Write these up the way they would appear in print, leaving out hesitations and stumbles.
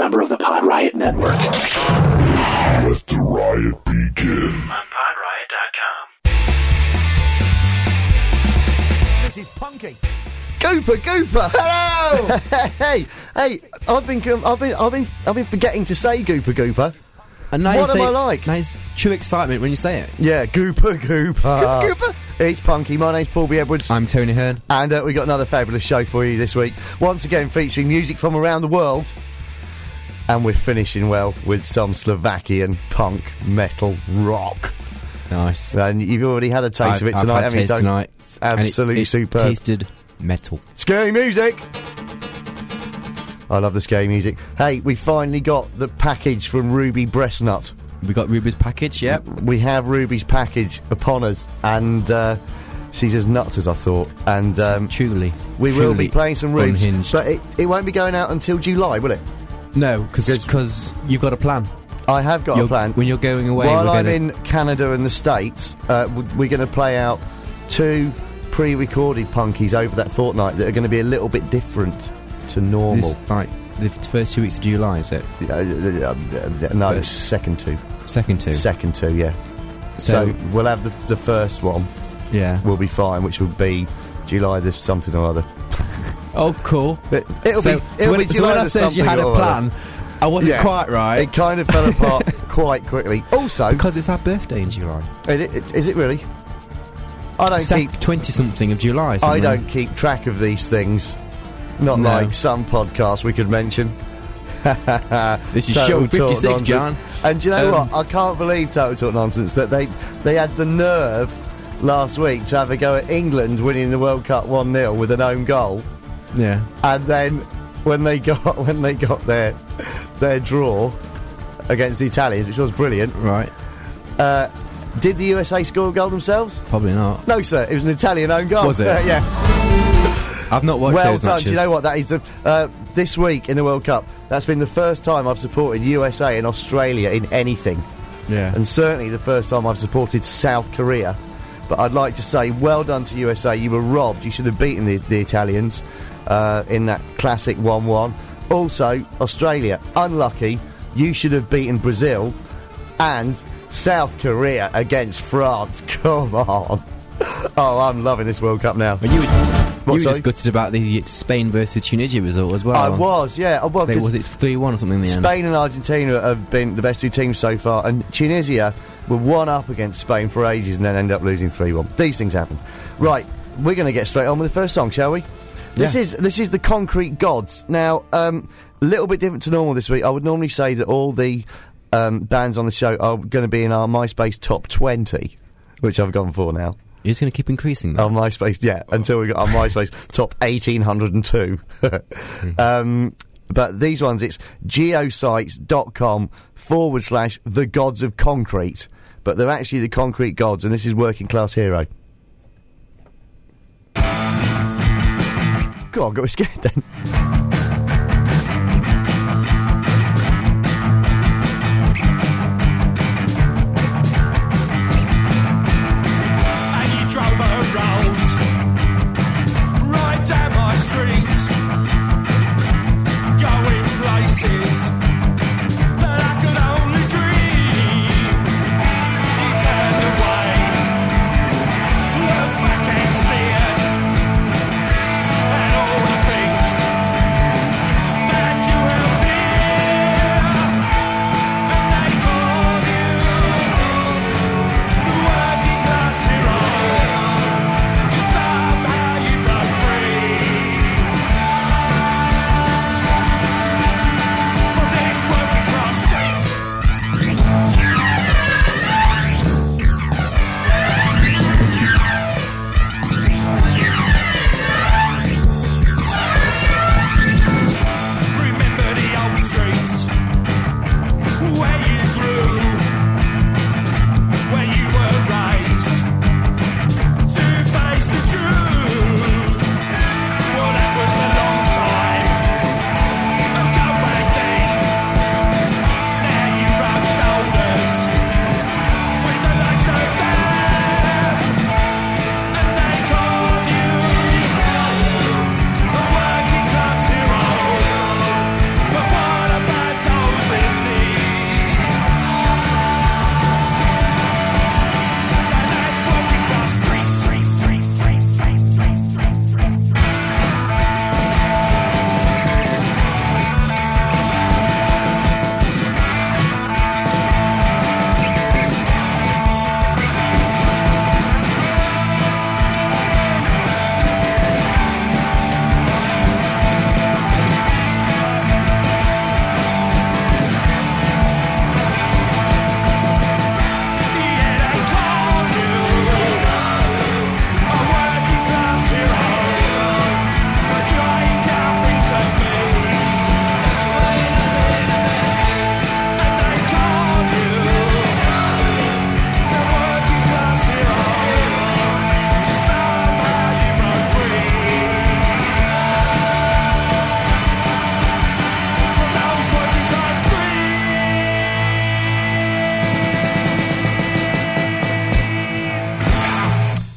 member of the Pod Riot Network. Let the riot begin. On podriot.com. This is Punky. Gooper. Hello. hey. I've been forgetting to say Gooper. And now What am I like? Now it's true excitement when you say it. Yeah, Gooper. Gooper. It's Punky. My name's Paul B. Edwards. I'm Tony Hearn. And we got another fabulous show for you this week. Once again, featuring music from around the world. And we're finishing, well, with some Slovakian punk, metal, rock. Nice. And you've already had a taste of it tonight, haven't you? Tonight. It's absolutely it superb. Tasted metal. Scary music! I love the scary music. Hey, we finally got the package from Ruby Breastnut. We got Ruby's package, yep. We have Ruby's package upon us, and she's as nuts as I thought. And Truly. we will be playing some Rubes, unhinged. but it won't be going out until July, will it? No, because you've got a plan. I have got a plan. When you're going away, while I'm in Canada and the States, we're going to play out 2 pre-recorded punkies over that fortnight that are going to be a little bit different to normal. Like the first 2 weeks of July, is it? No, second 2. Second 2. Second 2, yeah. So we'll have the first one. Yeah. We'll be fine, which will be July the something or other. Oh, cool. It'll be when July I the said you something had a or plan, I wasn't Yeah. quite right. It kind of fell apart quite quickly. Also, Because it's our birthday in July. is it really? I don't keep 20-something of July. I something. don't keep track of these things. Not No. like some podcasts we could mention. This is Total show Talk 56, Nonsense. John. And do you know what? I can't believe Total Talk Nonsense that they had the nerve last week to have a go at England winning the World Cup 1-0 with an own goal, Yeah. and then when they got their draw against the Italians, which was brilliant. Right. Did the USA score a goal themselves? Probably not. No, sir. It was an Italian own goal. Was it? Yeah. I've not watched Well those done. matches. Do you know what? That is this week in the World Cup. That's been the first time I've supported USA and Australia in anything, Yeah. and certainly the first time I've supported South Korea. But I'd like to say, well done to USA. You were robbed. You should have beaten the Italians in that classic 1-1. Also, Australia, unlucky. You should have beaten Brazil, and South Korea against France. Come on. Oh, I'm loving this World Cup now. And you were sorry? just gutted about the Spain versus Tunisia result as well. I was, yeah. Well, 'cause Was it 3-1 or something in the end? Spain and Argentina have been the best 2 teams so far, and Tunisia were 1-up against Spain for ages and then end up losing 3-1. These things happen. Right, we're going to get straight on with the first song, shall we? This is the Concrete Gods. Now, a little bit different to normal this week. I would normally say that all the bands on the show are going to be in our MySpace top 20, which I've gone for now. You're just going to keep increasing that? On MySpace, yeah, until we got our MySpace top 1802. But these ones, it's geosites.com/the gods of concrete. But they're actually the Concrete Gods, and this is Working Class Hero. God, I got scared then. Back and smeared, and all the things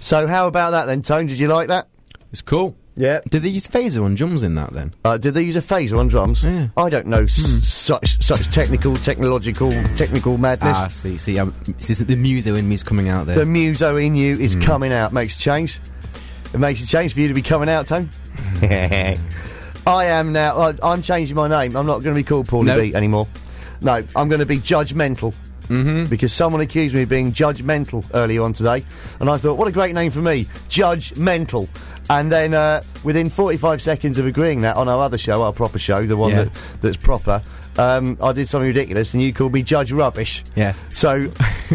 So how about that then, Tone? Did you like that? It's cool. Yeah. Did they use phaser on drums in that then? Did they use a phaser on drums? Yeah. I don't know such technical madness. Ah, see, it's the muso in me's coming out there. The muso in you is coming out. Makes a change. It makes a change for you to be coming out, Tone. I am now. I'm changing my name. I'm not going to be called Paulie No. B anymore. No, I'm going to be Judgmental. Because someone accused me of being judgmental earlier on today, and I thought, what a great name for me, Judgmental. And then within 45 seconds of agreeing that on our other show, our proper show, the one that's proper, I did something ridiculous, and you called me Judge Rubbish. Yeah. So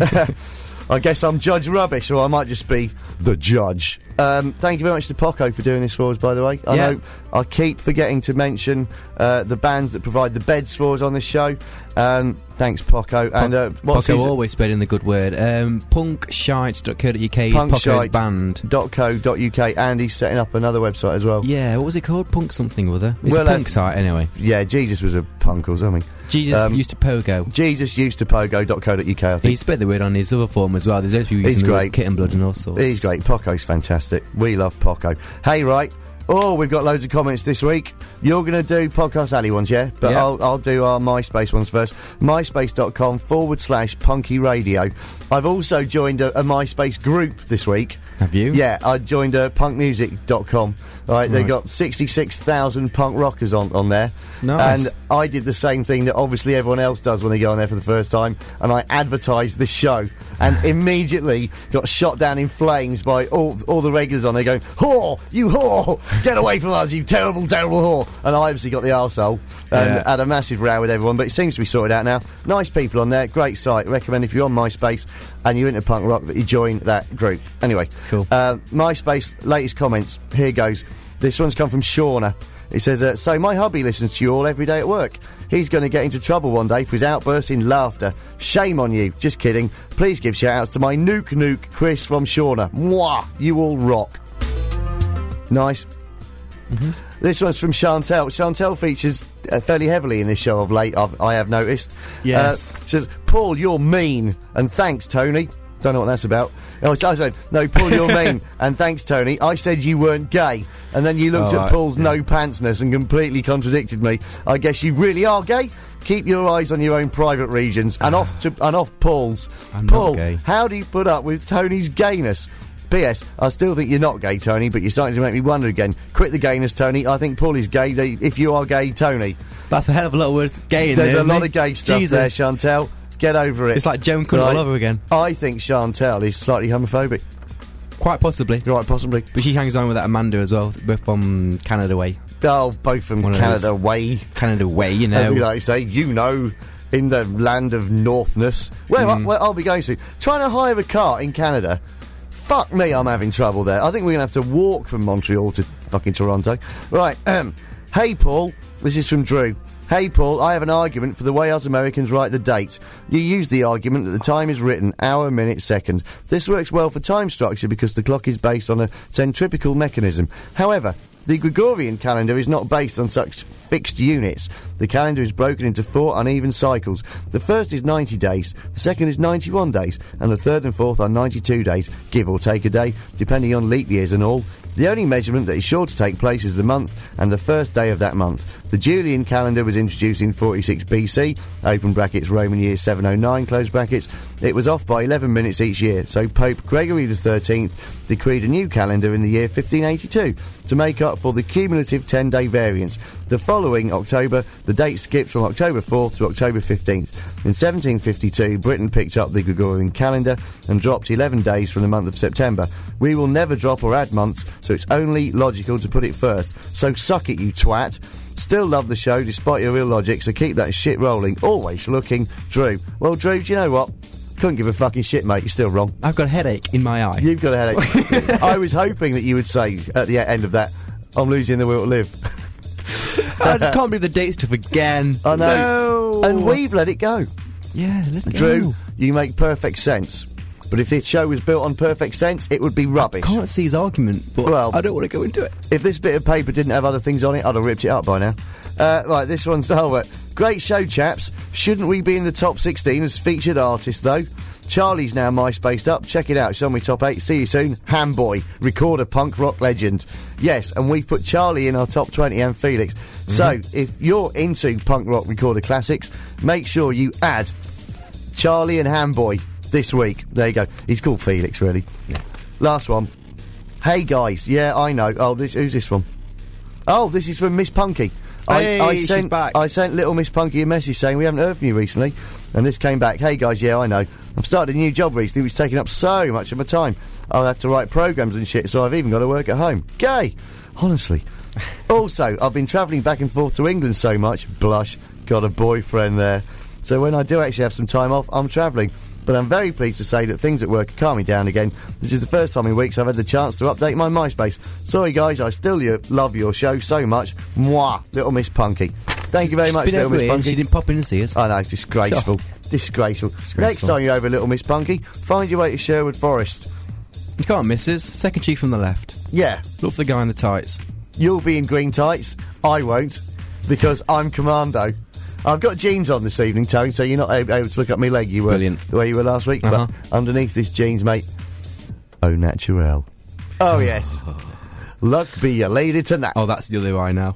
I guess I'm Judge Rubbish, or I might just be the Judge. Thank you very much to Poco for doing this for us, by the way. I know I keep forgetting to mention the bands that provide the beds for us on this show. Thanks, Poco. And Poco always spreading the good word. Punkshite.co.uk, Poco's band. .co.uk. Andy's setting up another website as well. Yeah, what was it called? Punk something or other. It's a punk site anyway. Yeah, Jesus was a punk or something. Jesus used to pogo. Jesus used to pogo.co.uk, I think. He spread the word on his other form as well. There's those people using the Kit and Blood and all sorts. He's great. Poco's fantastic. We love Poco. Hey, right. Oh, we've got loads of comments this week. You're going to do Podcast Alley ones, yeah? But yeah. I'll do our MySpace ones first. MySpace.com/Punky Radio. I've also joined a MySpace group this week. Have you? Yeah, I joined punkmusic.com. Right, they've got 66,000 punk rockers on there. Nice. And I did the same thing that obviously everyone else does when they go on there for the first time, and I advertised the show, and immediately got shot down in flames by all the regulars on there going, "Whore! You whore! Get away from us, you terrible, terrible whore!" And I obviously got the arsehole and had a massive row with everyone, but it seems to be sorted out now. Nice people on there, great site. Recommend if you're on MySpace and you're into punk rock that you join that group. Anyway, cool. MySpace latest comments. Here goes. This one's come from Shauna. It says, so my hubby listens to you all every day at work. He's going to get into trouble one day for his outbursts in laughter. Shame on you. Just kidding. Please give shout-outs to my nuke Chris from Shauna. Mwah! You all rock. Nice. This one's from Chantel. Chantel features fairly heavily in this show of late, I have noticed. Yes. Says, Paul, you're mean. And thanks, Tony. Don't know what that's about. Oh, I said, no, Paul, you're mean. And thanks, Tony. I said you weren't gay. And then you looked at Paul's no-pantsness and completely contradicted me. I guess you really are gay? Keep your eyes on your own private regions and off Paul's. I'm Paul, not gay. how do you put up with Tony's gayness? P.S. I still think you're not gay, Tony, but you're starting to make me wonder again. Quit the gayness, Tony. I think Paul is gay. If you are gay, Tony. That's a hell of a lot of words gay in there. There's a lot isn't it? of gay stuff there, Chantel. Get over it. It's like Joan Cunt all over again. I think Chantel is slightly homophobic. Quite possibly. Right, possibly. But she hangs on with that Amanda as well. We're from Canada Way. Oh, both from Canada Way. Canada Way, you know. As we like to say, you know, in the land of Northness. Where I'll be going to. Trying to hire a car in Canada. Fuck me, I'm having trouble there. I think we're going to have to walk from Montreal to fucking Toronto. Right, hey Paul, this is from Drew. Hey Paul, I have an argument for the way us Americans write the date. You use the argument that the time is written hour, minute, second. This works well for time structure because the clock is based on a centripetal mechanism. However, the Gregorian calendar is not based on such fixed units. The calendar is broken into 4 uneven cycles. The first is 90 days, the second is 91 days, and the third and fourth are 92 days, give or take a day, depending on leap years and all. The only measurement that is sure to take place is the month and the first day of that month. The Julian calendar was introduced in 46 BC, open brackets, Roman year 709, close brackets. It was off by 11 minutes each year, so Pope Gregory XIII decreed a new calendar in the year 1582 to make up for the cumulative 10-day variance. The following October, the date skipped from October 4th to October 15th. In 1752, Britain picked up the Gregorian calendar and dropped 11 days from the month of September. We will never drop or add months, so it's only logical to put it first. So suck it, you twat. Still love the show despite your real logic, so keep that shit rolling. Always looking, Drew. Well, Drew, do you know what? Couldn't give a fucking shit, mate. You're still wrong. I've got a headache in my eye. You've got a headache. I was hoping that you would say at the end of that, I'm losing the will to live. I just can't believe the date stuff again. I know. No. And we've let it go. Yeah, let it Drew, go. you make perfect sense. But if this show was built on perfect sense, it would be rubbish. Can't see his argument, but Well, I don't want to go into it. If this bit of paper didn't have other things on it, I'd have ripped it up by now. Right, this one's... great show, chaps. Shouldn't we be in the top 16 as featured artists, though? Charlie's now MySpaced up. Check it out. It's on my top 8. See you soon. Hamboy, recorder punk rock legend. Yes, and we've put Charlie in our top 20 and Felix. So, if you're into punk rock recorder classics, make sure you add Charlie and Hamboy this week. There you go. He's called Felix, really. Yeah. Last one. Hey, guys. Yeah, I know. Oh, who's this from? Oh, this is from Miss Punky. She's back. I sent little Miss Punky a message saying we haven't heard from you recently, and this came back. Hey guys, yeah, I know. I've started a new job recently which is taking up so much of my time. I'll have to write programs and shit, so I've even got to work at home. Gay! Honestly. Also, I've been travelling back and forth to England so much. Blush. Got a boyfriend there. So when I do actually have some time off, I'm travelling. But I'm very pleased to say that things at work are calming down again. This is the first time in weeks I've had the chance to update my MySpace. Sorry guys, I still love your show so much. Mwah, Little Miss Punky. Thank you very much, Little Miss Punky. She didn't pop in and see us. I know, it's disgraceful. Disgraceful. Next time you're over, Little Miss Punky, find your way to Sherwood Forest. You can't miss us. Second cheek from the left. Yeah. Look for the guy in the tights. You'll be in green tights. I won't, because I'm Commando. I've got jeans on this evening, Tone, so you're not able to look up my leg the way you were last week. But underneath this jeans, mate, au naturel. Oh, yes. Luck be your lady tonight. Oh, that's the other eye now.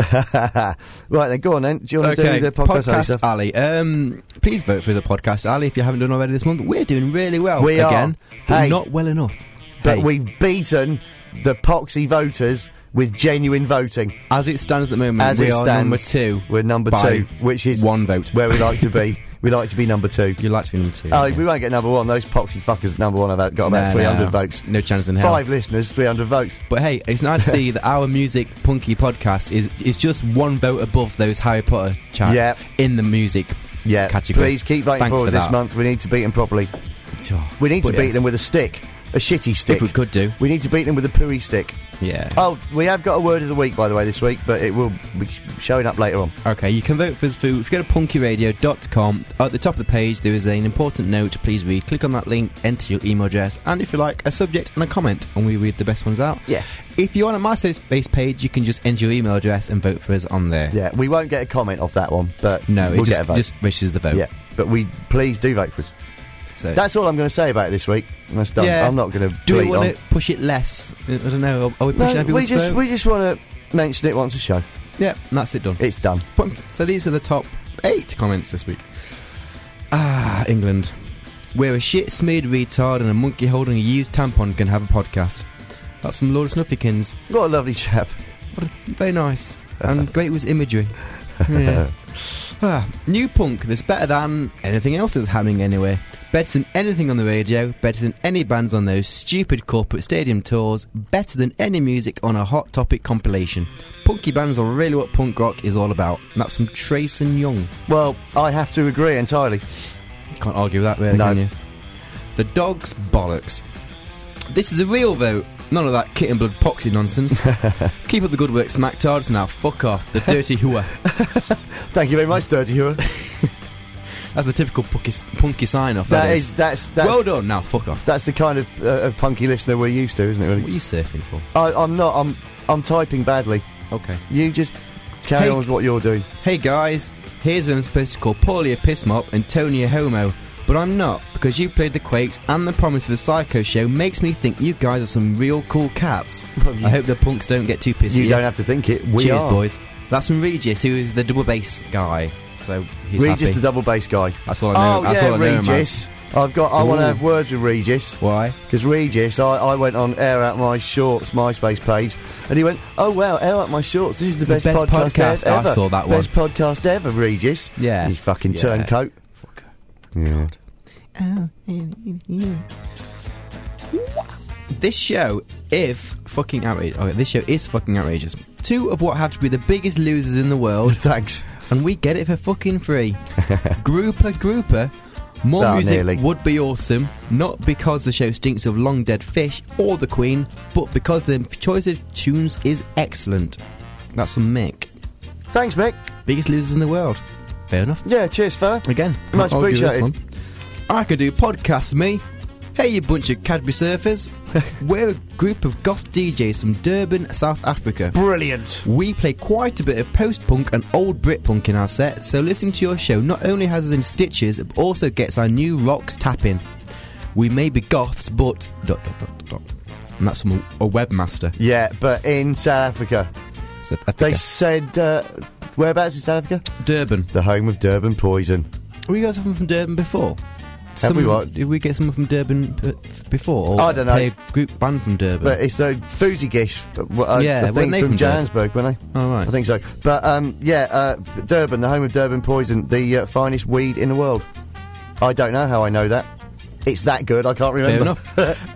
Right, then, go on, then. Do you want to do the Podcast Alley? Please vote for the Podcast Alley if you haven't done already this month. We're doing really well. We again, are. But not well enough. But we've beaten the poxy voters with genuine voting. As it stands at the moment, we are number 2. We're number 2, which is 1 vote. Where we like to be. We like to be number 2. You like to be number 2. Oh, we won't get number 1. Those poxy fuckers at number 1 have got about 300 votes. No chance in hell. 5 listeners, 300 votes. But hey, it's nice to see that our music punky podcast is just 1 vote above those Harry Potter chat in the music category. Please keep voting for us this month. We need to beat them properly. We need to beat them with a stick. A shitty stick. If we could do. We need to beat them with a pooey stick. Yeah. Oh, we have got a word of the week, by the way, this week, but it will be showing up later on. Okay, you can vote for us if you go to punkyradio.com. At the top of the page, there is an important note. Please read. Click on that link, enter your email address, and if you like, a subject and a comment, and we read the best ones out. Yeah. If you're on a MySpace page, you can just enter your email address and vote for us on there. Yeah, we won't get a comment off that one, but no, we'll it get a vote. Just registers the vote. Yeah, but please do vote for us. So that's all I'm going to say about it this week. That's done. Yeah. I'm not going to. Do we want to push it less? I don't know. Are we pushing everyone's vote? We just want to mention it once a show. Yeah, and that's it done. It's done. So these are the top 8 comments this week. England. Where a shit-smeared retard and a monkey holding a used tampon can have a podcast. That's from Lord Snuffykins. What a lovely chap. Very nice. And great with imagery. Yeah. New punk that's better than anything else that's happening anywhere. Better than anything on the radio. Better than any bands on those stupid corporate stadium tours. Better than any music on a Hot Topic compilation. Punky bands are really what punk rock is all about. And that's from Trace and Young. Well, I have to agree entirely. Can't argue with that, really, can you? The Dog's Bollocks. This is a real vote. None of that kit and blood poxy nonsense. Keep up the good work, smacktards. Now fuck off, the dirty hooer. Thank you very much, dirty hooer. That's the typical punky sign-off. That's well done. Now fuck off. That's the kind of punky listener we're used to, isn't it? Really? What are you surfing for? I'm not. I'm typing badly. Okay. You just carry on with what you're doing. Hey guys, here's what I'm supposed to call Paulie a piss mop and Tony a homo. But I'm not, because you played the Quakes and the promise of a Psycho show makes me think you guys are some real cool cats. I hope the punks don't get too pissy. You don't have to think it. Cheers, boys. That's from Regis, who is the double bass guy. So he's Regis, happy. the double bass guy. That's all I know. That's all I know, Regis. I want to have words with Regis. Why? Because Regis, I went on Air Out My Shorts MySpace page, and he went, "Oh wow, Air Out My Shorts. This is the best podcast ever. I saw that one. Best podcast ever, Regis." Yeah. You fucking turncoat. Fucker. Yeah. This show is fucking outrageous. Okay, this show is fucking outrageous. 2 of what have to be the biggest losers in the world. Thanks. And we get it for fucking free. Grouper. More music nearly. would be awesome, not because the show stinks of long dead fish or the Queen, but because the choice of tunes is excellent. That's from Mick. Thanks, Mick. Biggest losers in the world. Fair enough. Yeah, cheers, fella. Again, much appreciated. I could do podcasts, me. Hey, you bunch of Cadbury surfers. We're a group of goth DJs from Durban, South Africa. Brilliant. We play quite a bit of post-punk and old Brit-punk in our set, so listening to your show not only has us in stitches, but also gets our new rocks tapping. We may be goths, but... ... And that's from a webmaster. Yeah, but in South Africa. South Africa. They said, whereabouts in South Africa? Durban. The home of Durban Poison. Were you guys someone from Durban before? Have we what? Did we get someone from Durban before? Or I don't know. Play a group band from Durban? But it's the Foozy Gish, Yeah, I weren't think they from from Durban? Johannesburg, weren't they? Oh, right. I think so. But, Durban, the home of Durban Poison, the finest weed in the world. I don't know how I know that. It's that good, I can't remember. Fair enough.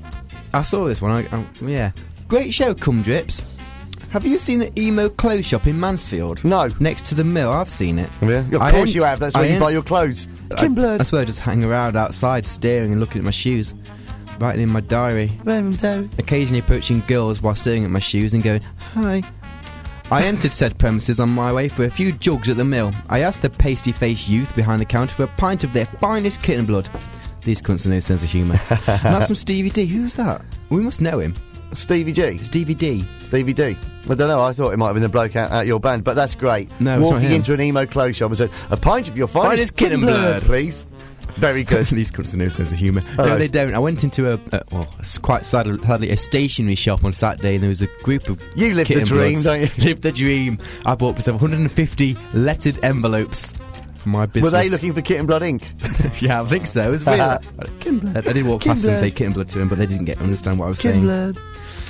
I saw this one, yeah. Great show, Cum Drips. Have you seen the Emo clothes shop in Mansfield? No. Next to the mill, I've seen it. Yeah. Of course you have, that's where you buy your clothes. I swear I just hang around outside staring and looking at my shoes, writing in my diary, occasionally approaching girls while staring at my shoes and going, hi. I entered said premises on my way for a few jugs at the mill. I asked the pasty-faced youth behind the counter for a pint of their finest kitten blood. These cunts have no sense of humour. And that's from Stevie D. Who's that? We must know him. Stevie G? Stevie D. Stevie D. I don't know, I thought it might have been the bloke out your band, but that's great. No, it's not Walking him. into an emo clothes shop and said, a pint of your finest kitten blood, please. Very good. These cunts have no sense of humour. Hello. No, they don't. I went into it's quite sadly, a stationery shop on Saturday, and there was a group of You live the kitten dream, bloods. don't you? Live the dream. I bought myself 150 lettered envelopes for my business. Were they looking for Kitten Blood Inc? Yeah, I think so. It was weird. Kitten blood. I did walk Kitten past them and blood. say kitten blood to him, but they didn't understand what I was saying. Blood.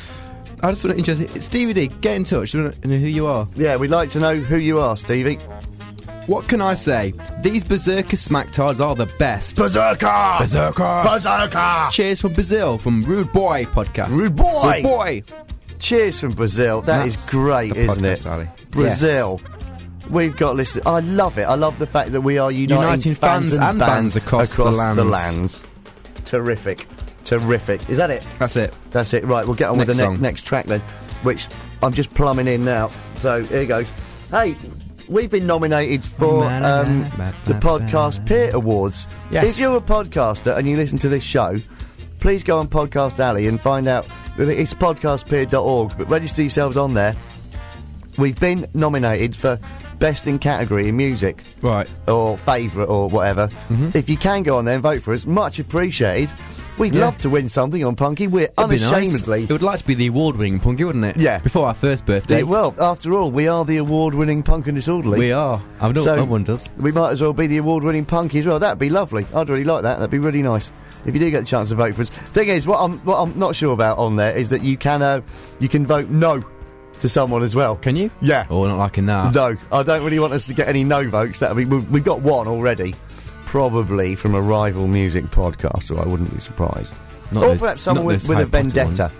I just want to interested. Stevie D, get in touch. I want to know who you are. Yeah, we'd like to know who you are, Stevie. What can I say? These Berserker Smacktards are the best. Berserker! Berserker! Berserker! Cheers from Brazil, from Rude Boy podcast. Rude Boy! Rude Boy! Cheers from Brazil. That's great, the isn't podcast, it? Ali. Brazil. We've got listeners. I love it. I love the fact that we are uniting fans and bands across the lands. Terrific. Terrific. Is that it? That's it. That's it. Right, we'll get on with Next the song. next track then, which I'm just plumbing in now. So here goes. Hey, we've been nominated for the Podcast Peer Awards. Yes. If you're a podcaster and you listen to this show, please go on Podcast Alley and find out. It's podcastpeer.org, but register yourselves on there. We've been nominated for Best in Category in Music. Right. Or Favourite or whatever. If you can go on there and vote for us, much appreciated. We'd love to win something on Punky. We're It'd be nice. unashamedly... It would like to be the award-winning Punky, wouldn't it? Yeah. Before our first birthday. Well, after all, we are the award-winning Punk and Disorderly. We are. I know So- no one does. We might as well be the award-winning Punky as well. That'd be lovely. I'd really like that. That'd be really nice. If you do get the chance to vote for us. Thing is, what I'm not sure about on there is that you can vote no to someone as well. Can you? Yeah. Oh, we're not liking that. No, I don't really want us to get any no votes. We've got one already, probably from a rival music podcaster. I wouldn't be surprised. Not Or those- perhaps someone not with those a Harry Potter vendetta.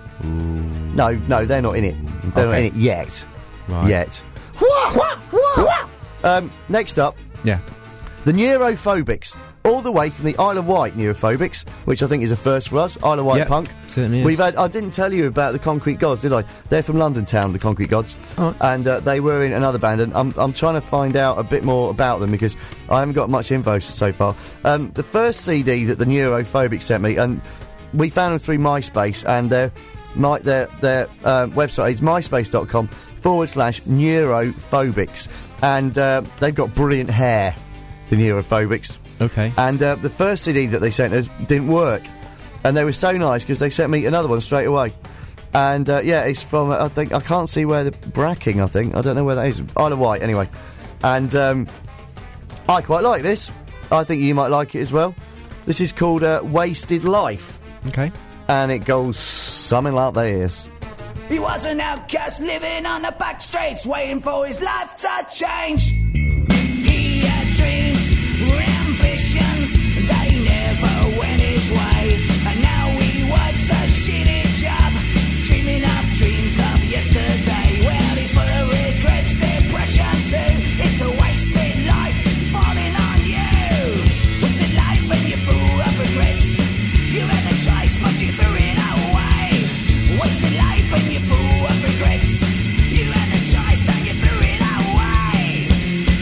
No, they're not in it. They're not Okay. in it yet. Right. Yet. Next up, Yeah. the Neurophobics. All the way from the Isle of Wight Neurophobics, which I think is a first for us. Isle of Wight Yep, punk. certainly is. We've had. I didn't tell you about the Concrete Gods, did I? They're from London Town, the Concrete Gods, Oh. and they were in another band. And I'm trying to find out a bit more about them because I haven't got much info so far. The first CD that the Neurophobics sent me, and we found them through MySpace, and their website is myspace.com/Neurophobics, and they've got brilliant hair. The Neurophobics. Okay. And the first CD that they sent us didn't work. And they were so nice because they sent me another one straight away. And it's from, I think, I can't see where the Bracking, I think. I don't know where that is. Isle of Wight, anyway. And I quite like this. I think you might like it as well. This is called Wasted Life. Okay. And it goes something like this. He was an outcast living on the back streets, waiting for his life to change. He had dreams, ambitions, they never went his way. And now he works a shitty job, dreaming up dreams of yesterday. Well, he's full of regrets, depression too. It's a wasted life falling on you. What's it like when you're full of regrets? You had the choice, but you threw it away. What's it like when you're full of regrets? You had the choice and you threw it away.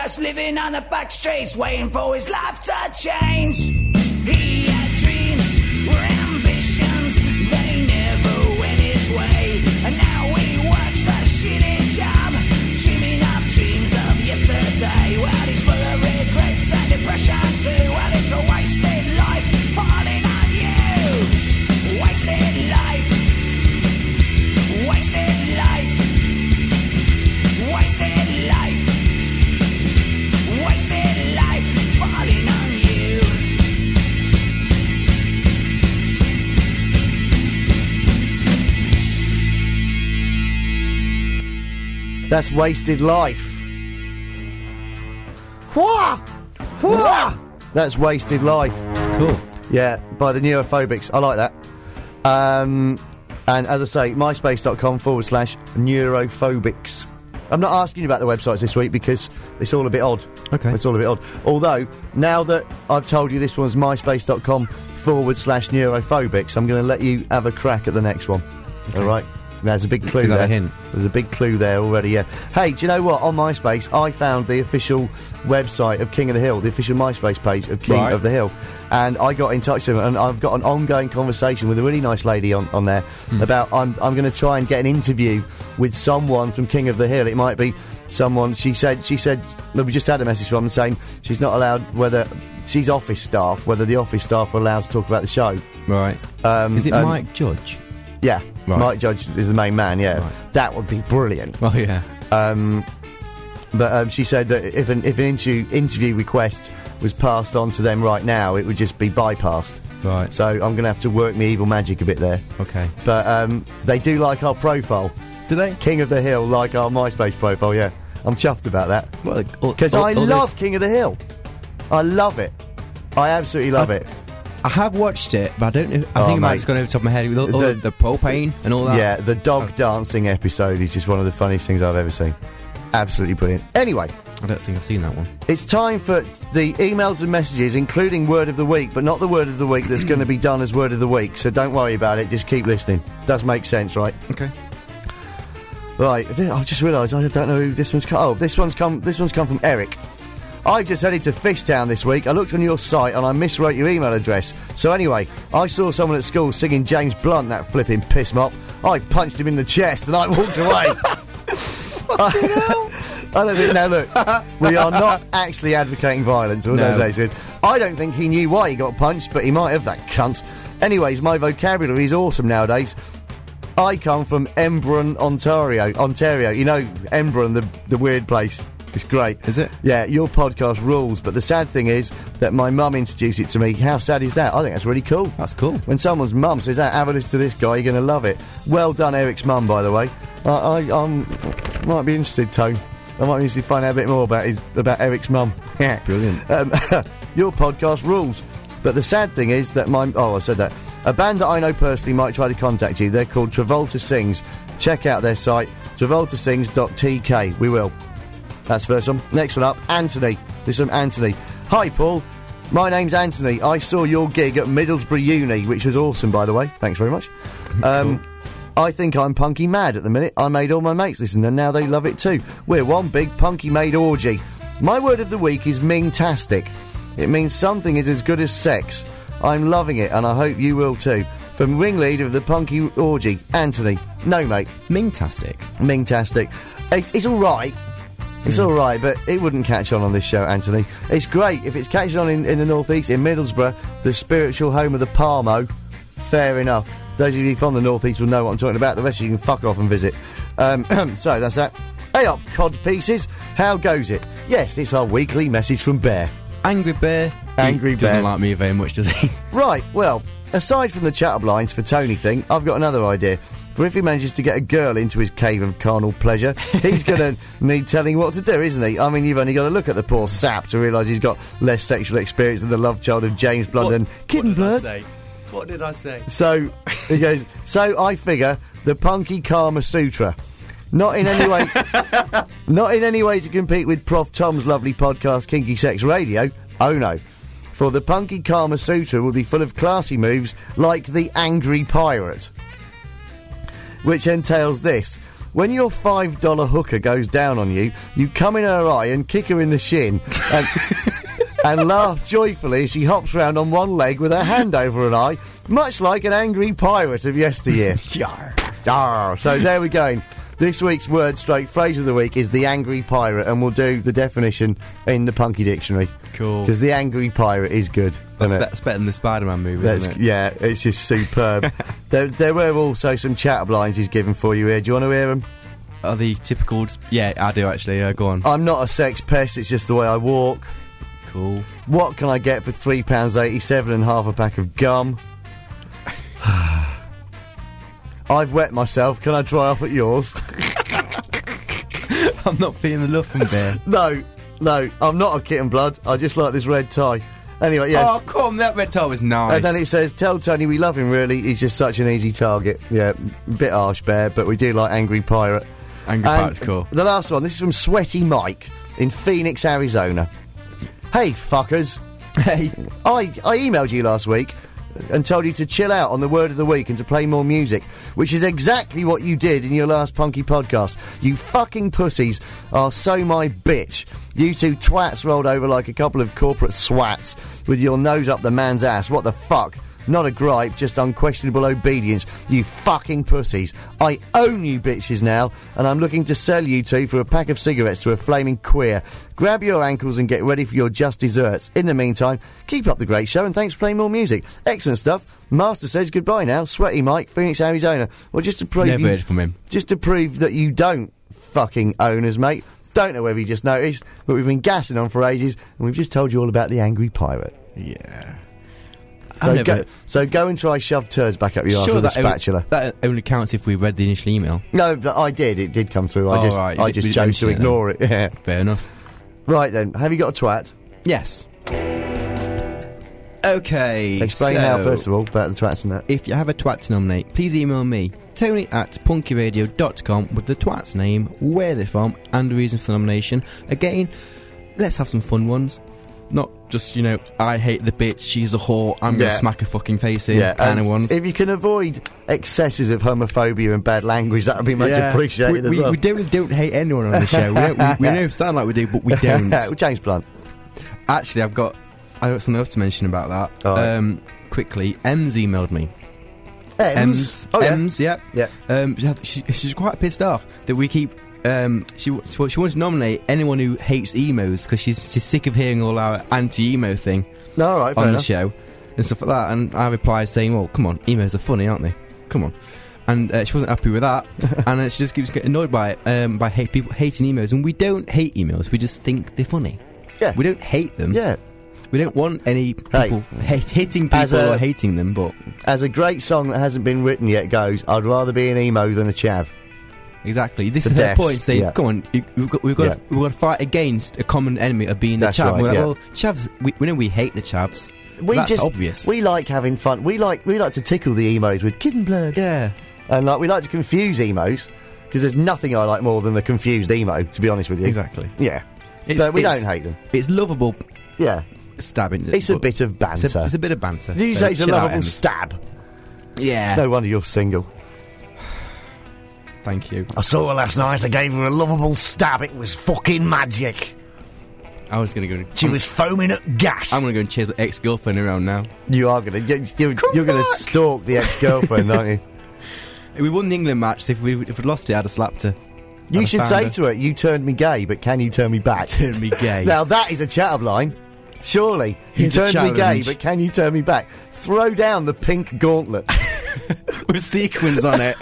outcast living on the back streets, waiting for his life to change. He had dreams, were ambitions, they never went his way. And now he works a shitty job, dreaming of dreams of yesterday. Well, he's full of regrets and depression too. Well, it's a wasted life falling on you. Wasted life. Wasted life. Wasted life. Wasted life falling on you. That's Wasted Life. Wha! Wha! That's Wasted Life. Cool. Yeah, by the Neurophobics. I like that. And as I say, myspace.com/Neurophobics. I'm not asking you about the websites this week because it's all a bit odd. Okay. It's all a bit odd. Although, now that I've told you this one's myspace.com/Neurophobics, I'm going to let you have a crack at the next one. Okay. All right? There's a big clue Is that there. a hint? There's a big clue there already, yeah. Hey, do you know what? On MySpace, I found the official website of King of the Hill, the official MySpace page of King Right. of the Hill. And I got in touch with him, and I've got an ongoing conversation with a really nice lady on there about I'm going to try and get an interview with someone from King of the Hill. It might be someone, she said, we just had a message from them saying she's not allowed, whether she's office staff, whether the office staff are allowed to talk about the show. Right. Is it and- Mike Judge? Yeah, Right. Mike Judge is the main man, yeah. Right. That would be brilliant. Oh, yeah. But she said that if an interview request was passed on to them right now, it would just be bypassed. Right. So I'm going to have to work my evil magic a bit there. Okay. But they do like our profile. Do they? King of the Hill like our MySpace profile, yeah. I'm chuffed about that. Because I love King of the Hill. I love it. I absolutely love it. I have watched it, but I don't know. I Oh, think it might mate. have gone over the top of my head with all the propane and all that. Yeah, the dog dancing episode is just one of the funniest things I've ever seen. Absolutely brilliant. Anyway, I don't think I've seen that one. it's time for the emails and messages, including Word of the Week, but not the Word of the Week that's going to be done as Word of the Week, so don't worry about it, just keep listening. Does make sense, right? Okay. Right, I've just realised I don't know who this one's come. Oh, this one's come from Eric. I've just headed to Fishtown this week. I looked on your site and I miswrote your email address. So anyway, I saw someone at school singing James Blunt, that flipping piss mop. I punched him in the chest and I walked away. I don't think. Now look, we are not actually advocating violence, or No. as they said. I don't think he knew why he got punched, but he might have, that cunt. Anyways, my vocabulary is awesome nowadays. I come from Embrun, Ontario. You know Embrun, the weird place. It's great. Is it? Yeah, your podcast rules, but the sad thing is that my mum introduced it to me. How sad is that? I think that's really cool. That's cool. When someone's mum says, have a listen to this guy, you're going to love it. Well done, Eric's mum, by the way. I might be interested, Tone. I might be interested to find out a bit more about Eric's mum. Yeah. Brilliant. Your podcast rules. But the sad thing is that I said that. A band that I know personally might try to contact you. They're called Travolta Sings. Check out their site, travoltasings.tk. We will. That's the first one. Next one up, Anthony. This is from Anthony. Hi, Paul. My name's Anthony. I saw your gig at Middlesbrough Uni, which was awesome, by the way. Thanks very much. Cool. I think I'm punky mad at the minute. I made all my mates listen, and now they love it too. We're one big punky made orgy. My word of the week is ming-tastic. It means something is as good as sex. I'm loving it, and I hope you will too. From ringleader of the punky orgy, Anthony. No, mate. Ming-tastic. Ming-tastic. It's all right. It's all right, but it wouldn't catch on this show, Anthony. It's great. If it's catching on in the northeast, in Middlesbrough, the spiritual home of the Parmo, fair enough. Those of you from the northeast will know what I'm talking about. The rest of you can fuck off and visit. So, that's that. Hey up, cod pieces. How goes it? Yes, it's our weekly message from Bear. Angry Bear. Angry He doesn't Bear. like me very much, does he? Right, well, aside from the chat-up lines for Tony thing, I've got another idea. For if he manages to get a girl into his cave of carnal pleasure, he's going to need telling what to do, isn't he? I mean, you've only got to look at the poor sap to realise he's got less sexual experience than the love child of James Blunt and Kitten Blood. What did I say? So, he goes, so I figure the punky Kama Sutra. Not in any way to compete with Prof Tom's lovely podcast Kinky Sex Radio. Oh no. For the punky Kama Sutra would be full of classy moves like the Angry Pirate. Which entails this. when your $5 hooker goes down on you, you come in her eye and kick her in the shin and, and laugh joyfully as she hops round on one leg with her hand over an eye, much like an angry pirate of yesteryear. Yar. Yar. So there we go. This week's phrase of the week is the angry pirate, and we'll do the definition in the Punky Dictionary. Cool. Because the angry pirate is good. That's better than the Spider-Man movie, isn't it? Yeah, it's just superb. there were also some chat-up lines he's given for you here. Do you want to hear them? Are the typical... Yeah, I do actually. Go on. I'm not a sex pest, it's just the way I walk. Cool. What can I get for £3.87 and half a pack of gum? I've wet myself. Can I dry off at yours? I'm not feeling the love from there. No, I'm not a kitten blood. I just like this red tie. Anyway, yeah. Oh, come on, that red tie was nice. And then it says, tell Tony we love him, really. He's just such an easy target. Yeah, a bit harsh, Bear, but we do like Angry Pirate. Angry Pirate's cool. The last one, this is from Sweaty Mike in Phoenix, Arizona. Hey, fuckers. Hey. I emailed you last week and told you to chill out on the word of the week and to play more music, which is exactly what you did in your last Punky podcast. You fucking pussies are so my bitch. You two twats rolled over like a couple of corporate swats with your nose up the man's ass. What the fuck? Not a gripe, just unquestionable obedience. You fucking pussies. I own you bitches now, and I'm looking to sell you two for a pack of cigarettes to a flaming queer. Grab your ankles and get ready for your just desserts. In the meantime, keep up the great show and thanks for playing more music. Excellent stuff. Master says goodbye now. Sweaty Mike, Phoenix, Arizona. Well, just to prove Never heard from him. Just to prove that you don't fucking own us, mate. Don't know whether you just noticed, but we've been gassing on for ages, and we've just told you all about the Angry Pirate. Yeah. So go and try shove turds back up your arse with a spatula. That only counts if we read the initial email. No, but I did. It did come through. I just chose to ignore it. Yeah. Fair enough. Right then, have you got a twat? Yes. Okay. Explain how, first of all, about the twats and that. If you have a twat to nominate, please email me, tony@punkyradio.com, with the twat's name, where they're from, and the reason for the nomination. Again, let's have some fun ones. Not just, I hate the bitch, she's a whore, I'm going to smack her fucking face in kind of ones. If you can avoid excesses of homophobia and bad language, that would be much appreciated as well. We don't hate anyone on the show. we don't sound like we do, but we don't. James Blunt. Actually, I've got something else to mention about that. Right. Quickly, Ems emailed me. Ems? Oh, yeah. Ems, yeah. She's quite pissed off that we keep... she wants to nominate anyone who hates emos because she's sick of hearing all our anti-emo thing on the show and stuff like that. And I replied saying, well, come on, emos are funny, aren't they? Come on. And she wasn't happy with that. And she just keeps getting annoyed by it, by people hating emos. And we don't hate emos, we just think they're funny. Yeah. We don't hate them. Yeah. We don't want any people hitting people or hating them, but... As a great song that hasn't been written yet goes, I'd rather be an emo than a chav. Exactly. This is her point, saying, come on, we've got to fight against a common enemy of being the chav. Right, we're like, well, chavs, we know we hate the chavs. That's obvious. We like having fun. We like to tickle the emos with kitten blood. Yeah. And we like to confuse emos, because there's nothing I like more than a confused emo, to be honest with you. Exactly. Yeah. But we don't hate them. It's lovable. Yeah. Stabbing. It's a bit of banter. It's a bit of banter. Did you say it's a lovable stab? Yeah. It's no wonder you're single. Thank you. I saw her last night. I gave her a lovable stab. It was fucking magic. I was going to go... She was foaming at gas. I'm going to go and chase the ex-girlfriend around now. You are going to... You're going to stalk the ex-girlfriend, aren't you? We won the England match, so if we'd lost it, I'd have slapped her. You should say to her, you turned me gay, but can you turn me back? Turn me gay. Now that is a chat-up line. Surely. You turned me gay, but can you turn me back? Throw down the pink gauntlet. With sequins on it.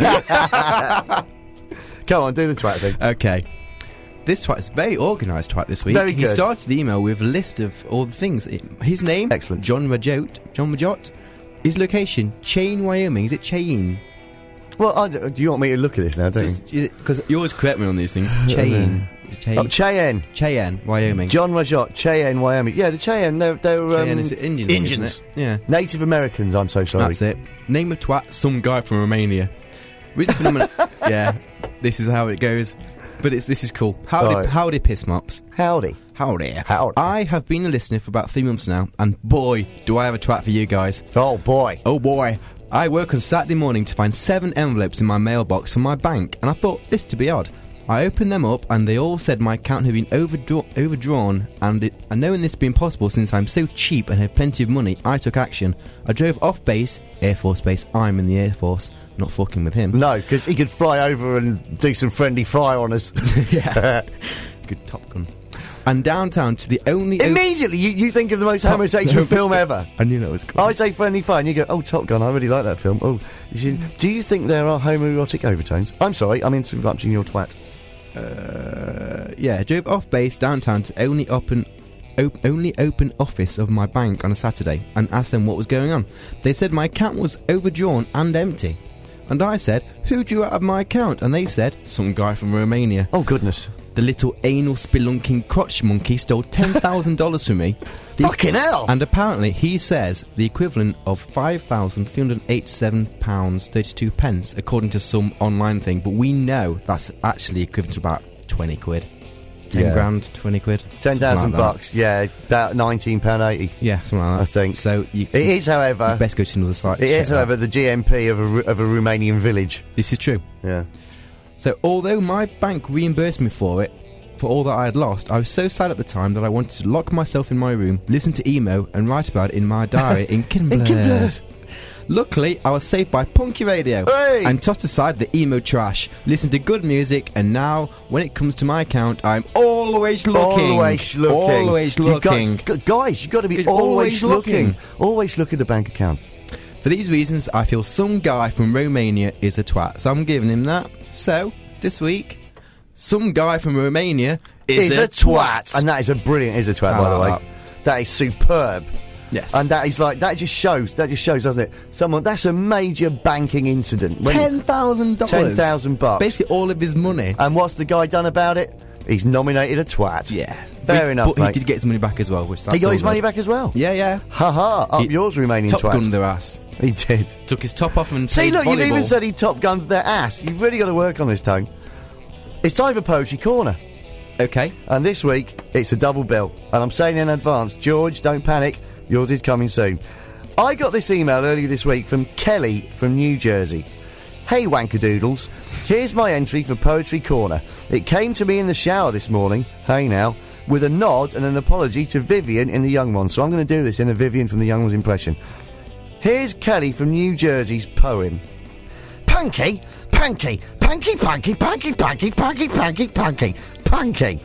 Come on, do the twat thing. Okay. This twat is very organised twat this week. Very good. He started the email with a list of all the things. His name, excellent. John Majot. His location, Cheyenne, Wyoming. Is it Cheyenne? Well, do you want me to look at this now, don't you? Because you always correct me on these things. Cheyenne. Cheyenne, Wyoming. John Rajot, Cheyenne, Wyoming. Yeah, the Cheyenne, they're Cheyenne is Indians. Isn't it? Yeah. Native Americans, I'm so sorry. That's it. Name of twat, some guy from Romania. Yeah, this is how it goes. But this is cool. Howdy, piss mops. Howdy. I have been a listener for about 3 months now, and boy, do I have a twat for you guys. Oh boy. I woke on Saturday morning to find 7 envelopes in my mailbox from my bank, and I thought this to be odd. I opened them up, and they all said my account had been overdrawn, and knowing this being possible since I'm so cheap and have plenty of money, I took action. I drove off base, Air Force Base, I'm in the Air Force, not fucking with him. No, because he could fly over and do some friendly fire on us. Yeah. Good Top Gun. And downtown to the only... Immediately, you think of the most homosexual film ever. I knew that was cool. I say Friendly Fire, and you go, oh, Top Gun, I really like that film. Oh, do you think there are homoerotic overtones? I'm sorry, I'm interrupting your twat. Yeah, drove off base downtown to only open office of my bank on a Saturday and asked them what was going on. They said my account was overdrawn and empty. And I said, who drew out of my account? And they said, some guy from Romania. Oh, goodness. The little anal spelunking crotch monkey stole $10,000 from me. Fucking hell! And apparently he says the equivalent of £5,387.32, according to some online thing. But we know that's actually equivalent to about 20 quid. 10 grand, 20 quid. 10,000 bucks, yeah, it's about £19.80. Yeah, something like that. I think. So it is, however... You best go to another site. It is, however, the GMP of a Romanian village. This is true. Yeah. So although my bank reimbursed me for it, for all that I had lost, I was so sad at the time that I wanted to lock myself in my room, listen to emo, and write about it in my diary in Kinblood. Luckily, I was saved by Punky Radio and tossed aside the emo trash, listened to good music, and now, when it comes to my account, I'm always looking. Always looking. Always looking. Guys, you've got to be always looking. Always look at the bank account. For these reasons, I feel some guy from Romania is a twat, so I'm giving him that. So, this week, some guy from Romania is a twat. And that is a brilliant is a twat, by the way. That is superb. Yes. And that is like, that just shows, doesn't it? That's a major banking incident. $10,000. $10,000. Basically all of his money. And what's the guy done about it? He's nominated a twat. Yeah. Fair enough, But mate. he did get his money back as well. He got his money back as well? Yeah, yeah. Ha-ha, up yours, Romanian Top twat. Gunned their ass. He did. Took his top off and See, played look, volleyball. you've even said he Top Gunned their ass. You've really got to work on this, Tone. It's time for Poetry Corner. Okay. And this week, it's a double bill. And I'm saying in advance, George, don't panic, yours is coming soon. I got this email earlier this week from Kelly from New Jersey. Hey wankadoodles, here's my entry for Poetry Corner. It came to me in the shower this morning, hey now, with a nod and an apology to Vivian in The Young Ones. So I'm going to do this in a Vivian from The Young Ones impression. Here's Kelly from New Jersey's poem. Punky, punky, punky, punky, punky, punky, punky, punky, punky, punky.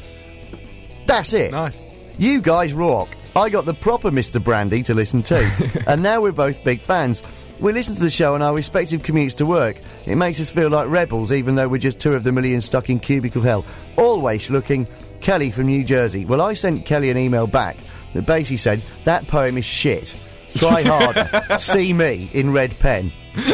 That's it. Nice. You guys rock. I got the proper Mr. Brandy to listen to, and now we're both big fans. We listen to the show on our respective commutes to work. It makes us feel like rebels, even though we're just 2 of the million stuck in cubicle hell. Always looking, Kelly from New Jersey. Well, I sent Kelly an email back that basically said, that poem is shit. Try harder. See me in red pen.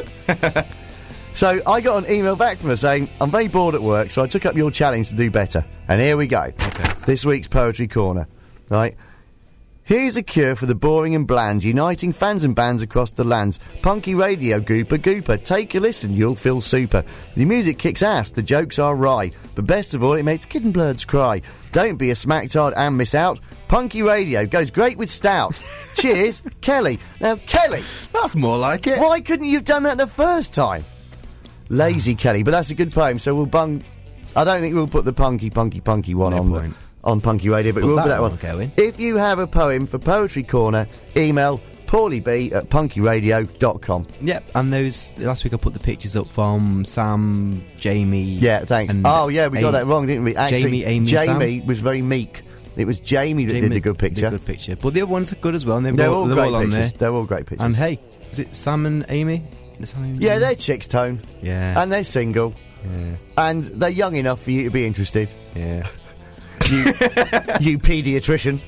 So I got an email back from her saying, I'm very bored at work, so I took up your challenge to do better. And here we go. Okay. This week's Poetry Corner. Right? Here's a cure for the boring and bland, uniting fans and bands across the lands. Punky Radio, Gooper Gooper. Take a listen, you'll feel super. The music kicks ass, the jokes are wry. But best of all, it makes kittenbloods cry. Don't be a smacktard and miss out. Punky Radio goes great with stout. Cheers, Kelly. Now, Kelly, That's more like it. why couldn't you have done that the first time? Lazy Kelly, but that's a good poem, so we'll bung... I don't think we'll put the punky one No on point. on Punky Radio, but Well, we'll put that that one. one going. If you have a poem for Poetry Corner, email paulieb@punkyradio.com. Yep, and those last week I put the pictures up from Sam, Jamie. Yeah, thanks. and Oh, yeah, we got that wrong, didn't we? Actually, Jamie, Amy, Jamie was very meek. It was Jamie that did the good picture. The good picture, but the other ones are good as well. And They're all great on pictures. there. They're all great pictures. And hey, is it Sam and Amy? Yeah, they're chicks, Tone. Yeah. And they're single. Yeah. And they're young enough for you to be interested. Yeah. You paediatrician.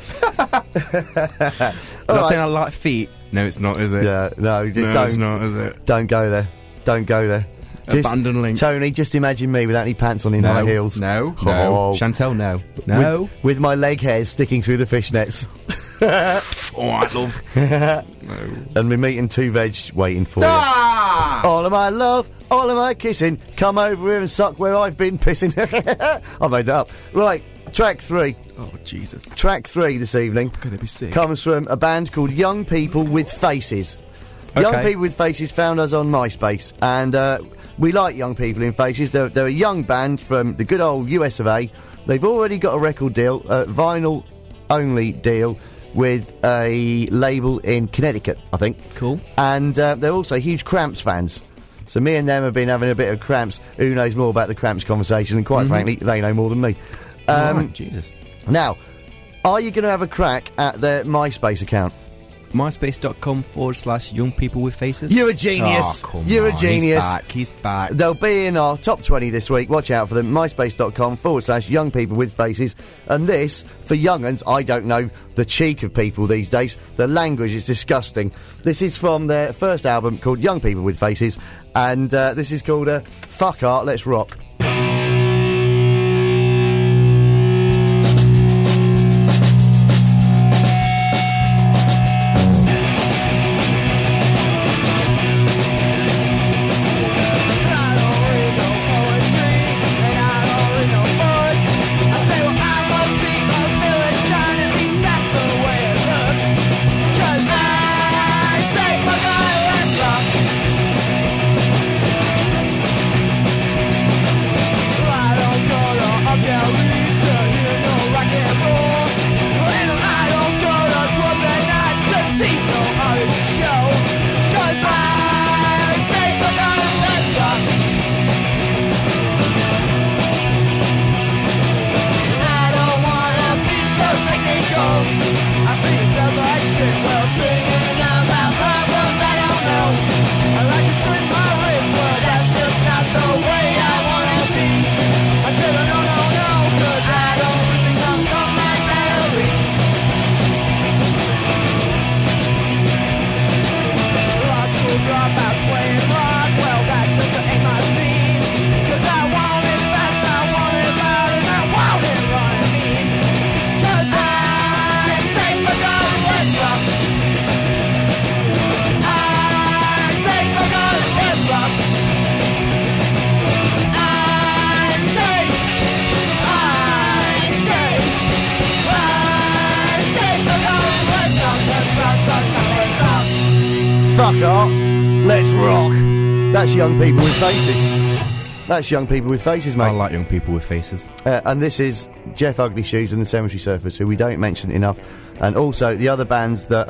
I'm not saying I like feet. No, it's not, is it? Yeah, no, No, don't. it's not, is it? Don't go there. Don't go there. Abandon link. Tony, just imagine me without any pants on in high heels. No. Oh. Chantel, no. No. With my leg hairs sticking through the fishnets. All right, love. And me meat and 2 veg waiting for Ah! you. All of my love, all of my kissing, come over here and suck where I've been pissing. I made that up. Right, track 3. Oh, Jesus. Track 3 this evening Gonna be sick. comes from a band called Young People with Faces. Young Okay. People with Faces found us on MySpace, and we like Young People in Faces. They're a young band from the good old US of A. They've already got a record deal, vinyl-only deal, with a label in Connecticut, I think. Cool. And they're also huge Cramps fans. So me and them have been having a bit of Cramps. Who knows more about the Cramps conversation? And quite frankly, they know more than me. Right, Jesus. Now, are you going to have a crack at their MySpace account? MySpace.com/young people with faces. You're a genius. Oh, come You're on. a genius. He's back. They'll be in our top 20 this week. Watch out for them. MySpace.com/young people with faces. And this, for young'uns, I don't know the cheek of people these days. The language is disgusting. This is from their first album called Young People with Faces. And this is called Fuck Art, Let's Rock. Fuck art, let's rock. That's Young People with Faces. That's Young People with Faces, mate. I like young people with faces. And this is Jeff Ugly Shoes and the Cemetery Surfers, who we don't mention enough. And also the other bands that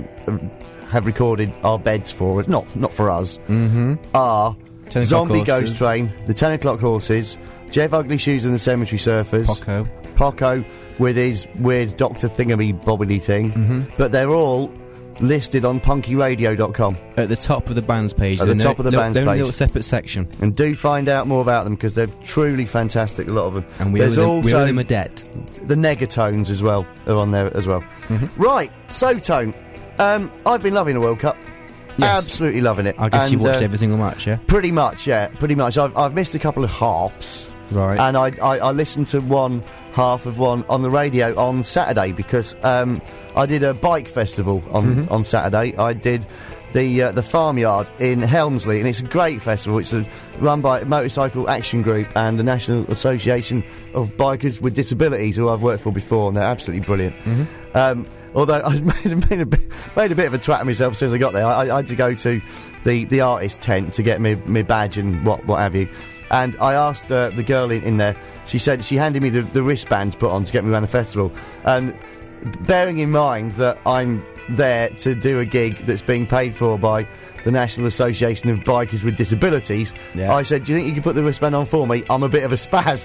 have recorded our beds for us, not for us, are 10 O'Clock Zombie Horses. Ghost Train, the 10 O'Clock Horses, Jeff Ugly Shoes and the Cemetery Surfers, Poco with his weird Dr. Thingamy bobbity thing. But they're all listed on punkyradio.com. At the top of the band's page. At the top of the band's they're in a page. little separate section. And do find out more about them, because they're truly fantastic, a lot of them. And we owe them a debt. The Negatones as well are on there as well. Right, so Tone, I've been loving the World Cup. Yes. Absolutely loving it. I guess you And, watched every single match, yeah? Pretty much, yeah. Pretty much. I've missed a couple of halves. Right. And I listened to one half of one on the radio on Saturday, because I did a bike festival on Saturday. I did the Farmyard in Helmsley, and it's a great festival. It's run by Motorcycle Action Group and the National Association of Bikers with Disabilities, who I've worked for before, and they're absolutely brilliant. Although I made a bit of a twat of myself as soon as I got there. I had to go to the artist tent to get my badge and what have you. And I asked the girl in there, she said she handed me the wristband to put on to get me around the festival. And bearing in mind that I'm there to do a gig that's being paid for by the National Association of Bikers with Disabilities, Yeah. I said, do you think you could put the wristband on for me? I'm a bit of a spaz.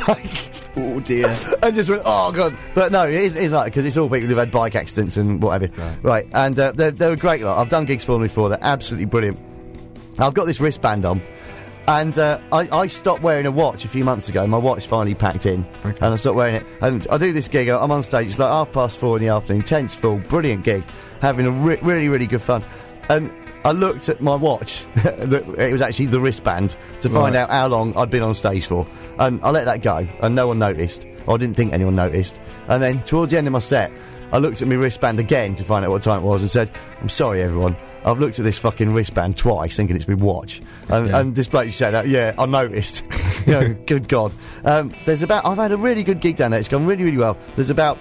Oh dear. I just went, oh god. But no, it's like, because it's all people who've had bike accidents and whatever. Right. And they're a great lot. I've done gigs for them before. They're absolutely brilliant. I've got this wristband on. And I stopped wearing a watch a few months ago. My watch finally packed in, and I stopped wearing it. And I do this gig. I'm on stage. It's like 4:30 in the afternoon. Tent's full. Brilliant gig. Having a really, really good fun. And I looked at my watch. It was actually the wristband, to find out how long I'd been on stage for. And I let that go, and no one noticed. Or I didn't think anyone noticed. And then towards the end of my set, I looked at my wristband again to find out what time it was, and said, "I'm sorry, everyone. I've looked at this fucking wristband twice, thinking it's my watch." And this bloke said, "Yeah, I noticed." You know, good God. I've had a really good gig down there. It's gone really, really well. There's about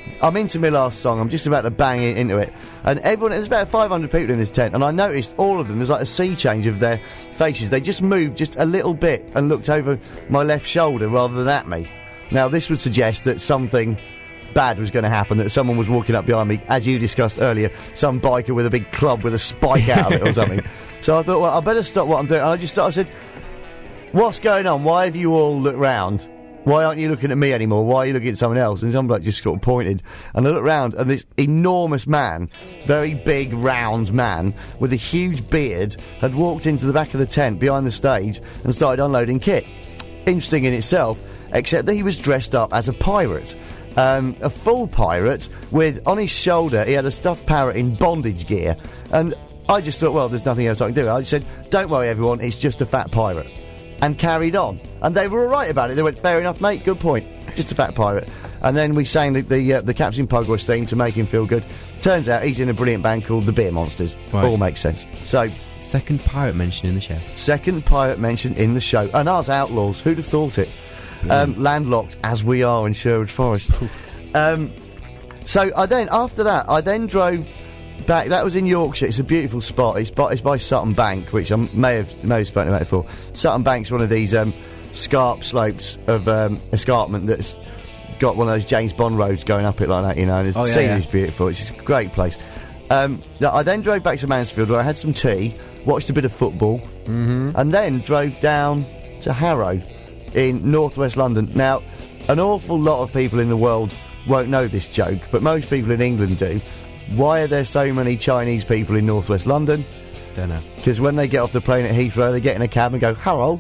I'm into my last song. I'm just about to bang into it. And there's about 500 people in this tent, and I noticed all of them, there's like a sea change of their faces. They just moved just a little bit and looked over my left shoulder rather than at me. Now, this would suggest that something bad was going to happen, that someone was walking up behind me, as you discussed earlier, some biker with a big club with a spike out of it or something. So I thought, well, I better stop what I'm doing. And I said, what's going on? Why have you all looked round? Why aren't you looking at me anymore? Why are you looking at someone else? And some bloke just sort of pointed. And I looked round, and this enormous man, very big, round man, with a huge beard, had walked into the back of the tent behind the stage and started unloading kit. Interesting in itself, except that he was dressed up as a pirate. A full pirate, with, on his shoulder, he had a stuffed parrot in bondage gear. And I just thought, well, there's nothing else I can do. I just said, don't worry, everyone, it's just a fat pirate. And carried on. And they were all right about it. They went, fair enough, mate, good point. Just a fat pirate. And then we sang the Captain Pugwash theme to make him feel good. Turns out he's in a brilliant band called the Beer Monsters. Right. All makes sense. So, Second pirate mention in the show. second pirate mention in the show. And us outlaws, who'd have thought it? Landlocked, as we are in Sherwood Forest. So after that, I then drove back. That was in Yorkshire. It's a beautiful spot. It's by Sutton Bank, which I may have spoken about before. Sutton Bank's one of these scarp slopes of escarpment that's got one of those James Bond roads going up it like that, you know. And the scenery's beautiful. It's just a great place. I then drove back to Mansfield, where I had some tea, watched a bit of football, and then drove down to Harrow in northwest London. Now, an awful lot of people in the world won't know this joke, but most people in England do. Why are there so many Chinese people in northwest London? Don't know. Because when they get off the plane at Heathrow, they get in a cab and go, hello.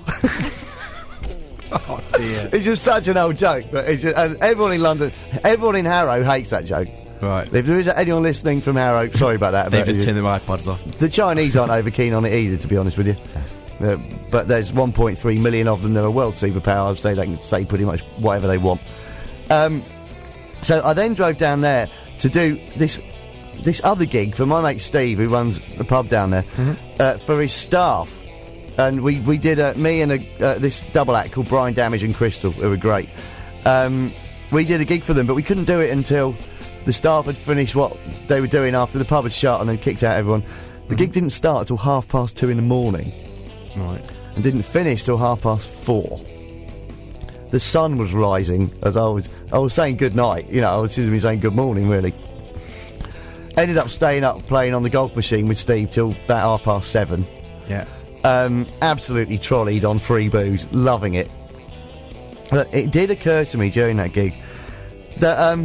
Oh, dear. It's just such an old joke, but it's just, and everyone in Harrow hates that joke. Right. If there is anyone listening from Harrow, sorry about that. They've but just turned their iPods off. the Chinese aren't over keen on it either, to be honest with you. But there's 1.3 million of them. They're a world superpower. I'd say they can say pretty much whatever they want. So I then drove down there to do this other gig for my mate Steve, who runs a pub down there, for his staff. And we did me and this double act called Brian Damage and Crystal, who were great. We did a gig for them, but we couldn't do it until the staff had finished what they were doing after the pub had shut and had kicked out everyone. The gig didn't start till 2:30 in the morning. Right. And didn't finish till 4:30. The sun was rising as I was saying good night, you know, I was just saying good morning, really. Ended up staying up playing on the golf machine with Steve till about 7:30. Yeah. Absolutely trolleyed on free booze, loving it. But it did occur to me during that gig that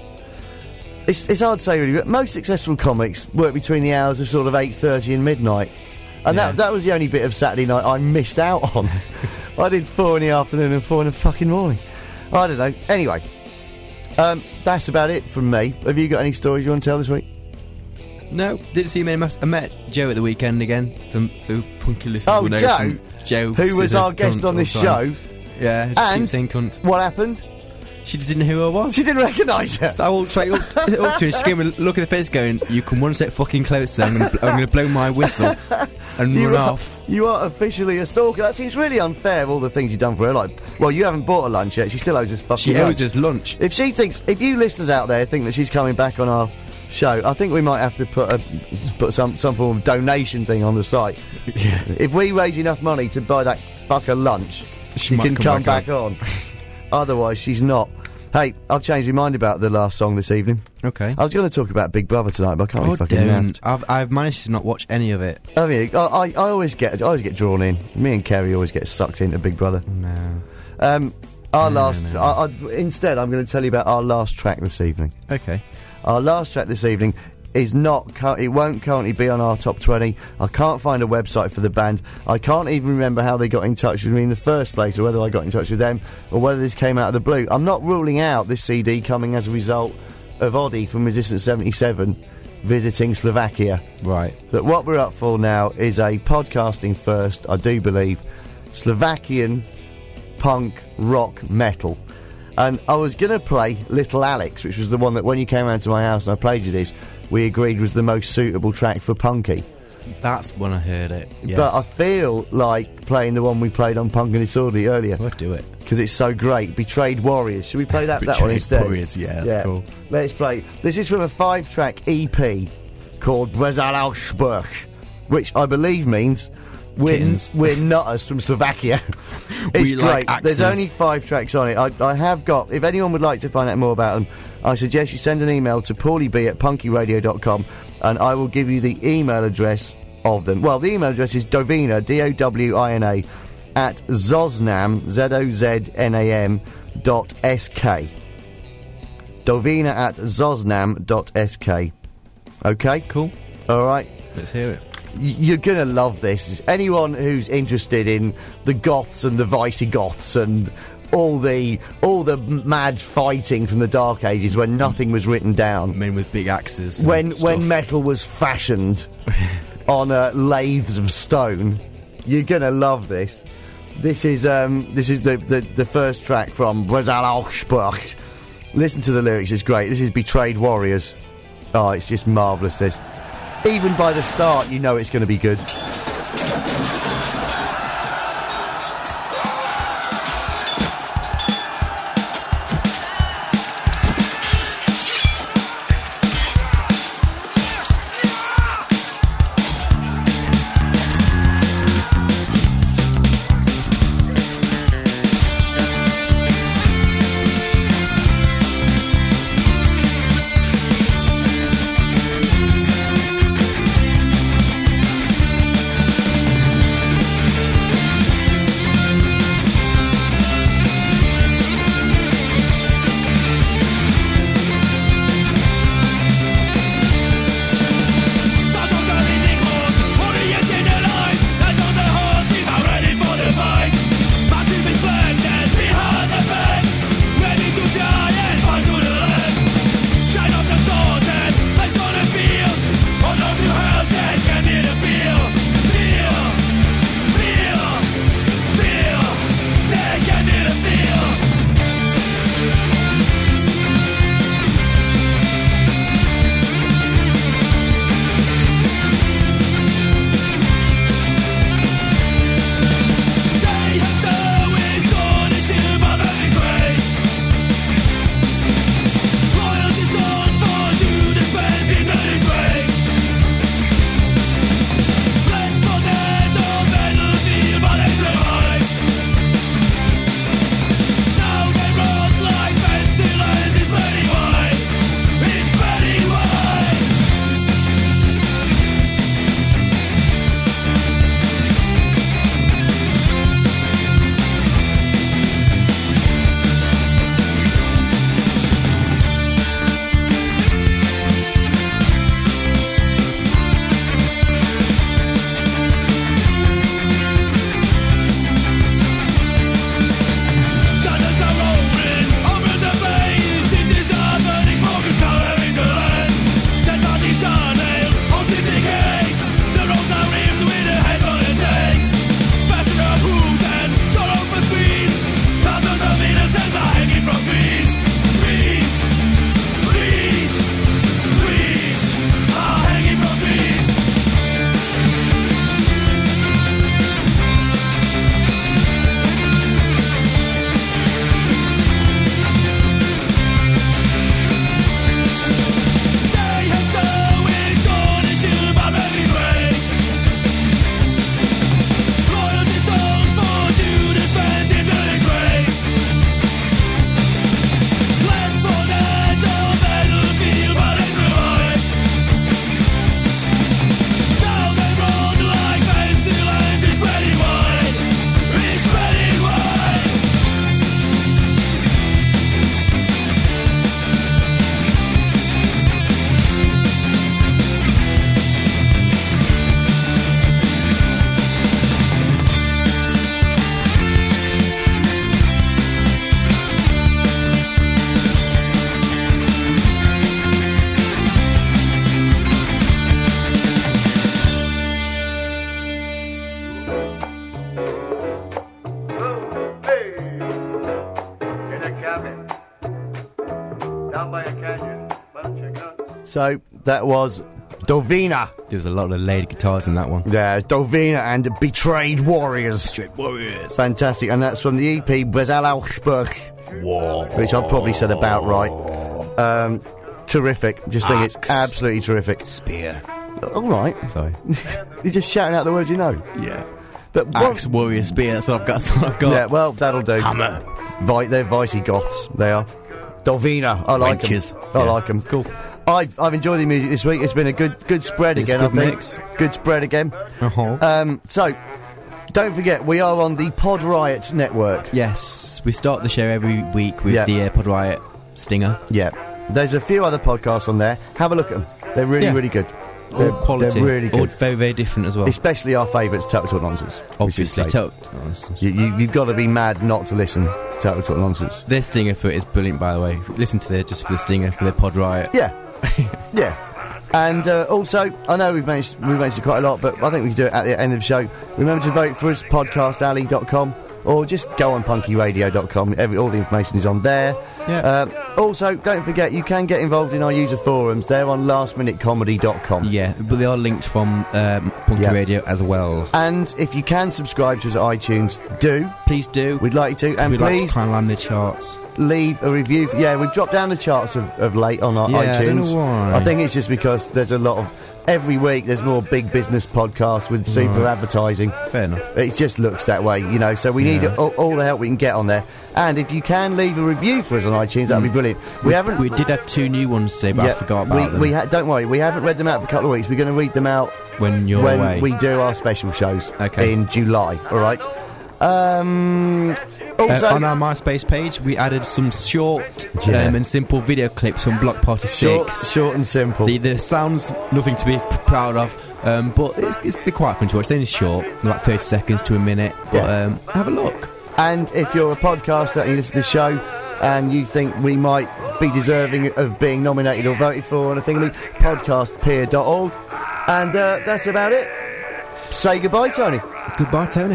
it's hard to say really, but most successful comics work between the hours of sort of 8:30 and midnight. And that was the only bit of Saturday night I missed out on. I did 4 in the afternoon and 4 in the fucking morning. I don't know. Anyway, that's about it from me. Have you got any stories you want to tell this week? No, didn't see many. I met Joe at the weekend again. From who punky listeners will know Joe? from Joe, Who was our guest on this show. Yeah, just And keep saying cunt. what happened? She didn't know who I was. She didn't recognise her. I walked straight up to her. She gave me a look at the face, going, "You come one step fucking closer. I'm going to blow my whistle and run off." You are officially a stalker. That seems really unfair. Of all the things you've done for her, like, well, you haven't bought her lunch yet. She still owes us fucking. She lunch. owes us lunch. If you listeners out there think that she's coming back on our show, I think we might have to put some form of donation thing on the site. Yeah. If we raise enough money to buy that fucker lunch, she might can come back on. Otherwise, she's not. Hey, I've changed my mind about the last song this evening. Okay. I was going to talk about Big Brother tonight, but I can't be fucking naffed. I've managed to not watch any of it. I mean, I always get drawn in. Me and Kerry always get sucked into Big Brother. No. Instead, I'm going to tell you about our last track this evening. Okay. Our last track this evening is not. It won't currently be on our top 20. I can't find a website for the band. I can't even remember how they got in touch with me in the first place, or whether I got in touch with them, or whether this came out of the blue. I'm not ruling out this CD coming as a result of Oddie from Resistance 77 visiting Slovakia. Right. But what we're up for now is a podcasting first, I do believe, Slovakian punk rock metal. And I was going to play Little Alex, which was the one that when you came round to my house and I played you this, we agreed was the most suitable track for Punky. That's when I heard it. Yes. But I feel like playing the one we played on Punk and Disorderly earlier. We'll do it. Because it's so great. Betrayed Warriors. Should we play that one Betrayed instead? Warriors, yeah, that's cool. Let's play. This is from a 5-track EP called Brezalauspach, which I believe means we're nutters from Slovakia. It's We great. like axes. There's only 5 tracks on it. I have got, if anyone would like to find out more about them, I suggest you send an email to paulieb@punkyradio.com and I will give you the email address of them. Well, the email address is Dovina, Dowina, at Zoznam, ZOZNAM.sk. Dovina at Zoznam.sk. Okay? Cool. Alright. Let's hear it. You're gonna love this. Anyone who's interested in the Goths and the Visigoths and all the mad fighting from the Dark Ages when nothing was written down, Men with big axes. and when stuff. metal was fashioned on lathes of stone, you're gonna love this. This is the first track from Brezalauspach. Listen to the lyrics, it's great. This is Betrayed Warriors. Oh, it's just marvellous, this. Even by the start, you know it's going to be good. So that was Dovina. There's a lot of laid guitars in that one. Yeah, Dovina and Betrayed Warriors. Straight Warriors. Fantastic, and that's from the EP Bresalauchberg, which I've probably said about right. Terrific. Just think it's absolutely terrific. Spear. All right. Sorry. You're just shouting out the words you know. Yeah. But Axe, Warrior, Spear, that's all I've got. That's all I've got. Yeah, well, that'll do. Hammer. They're vicey goths. They are. Dovina. I like them. Wenches. I Yeah. like them. Cool. I've enjoyed the music this week. It's been a good spread It's again, good I think. mix. Good spread again. Uh-huh. So, don't forget, we are on the Pod Riot network. Yes, we start the show every week with Yeah. the Pod Riot stinger. Yeah. There's a few other podcasts on there. Have a look at them. They're really, Yeah. really good. All quality. They're really All good. very, very different as well. Especially our favourites, Total Talk Nonsense. we should Obviously, say. You've got to be mad not to listen to Total Talk Nonsense. their stinger for it is brilliant, by the way. Listen to it just for the stinger for the Pod Riot. Yeah. Yeah. And also, I know we've mentioned it quite a lot, but I think we can do it at the end of the show. Remember to vote for us, podcastalley.com, or just go on punkyradio.com. All the information is on there. Yeah. Also, don't forget, you can get involved in our user forums. They're on lastminutecomedy.com. Yeah, but they are linked from Punky Yeah. Radio as well. And if you can subscribe to us at iTunes, do. Please do. We'd like you to. And We'd like please to climb the charts. leave a review. Yeah, we've dropped down the charts of late on our Yeah, I iTunes. don't know why. I think it's just because there's a lot of... Every week there's more big business podcasts with super advertising. Fair enough. It just looks that way, you know, so we need all the help we can get on there. And if you can leave a review for us on iTunes, that'd be brilliant. We did have 2 new ones today, but I forgot about them. Don't worry, we haven't read them out for a couple of weeks. We're going to read them out when you're when away. we do our special shows Okay. in July, alright? Also, on our MySpace page, we added some short and simple video clips from Block Party 6. short and simple. The sounds nothing to be proud of, but they're quite fun to watch. They're only short, like 30 seconds to a minute. But have a look. And if you're a podcaster and you listen to the show and you think we might be deserving of being nominated or voted for on a thing, podcastpeer.org. And that's about it. Say goodbye, Tony. Goodbye, Tony.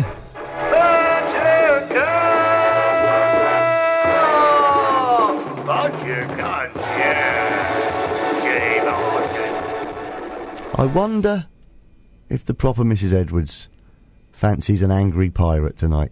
I wonder if the proper Mrs. Edwards fancies an angry pirate tonight.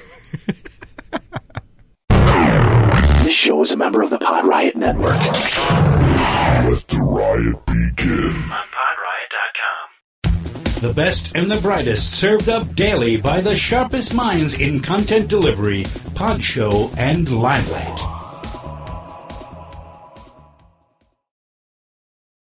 This show is a member of the Pod Riot Network. Let the riot begin. On PodRiot.com. The best and the brightest served up daily by the sharpest minds in content delivery, pod show, and limelight.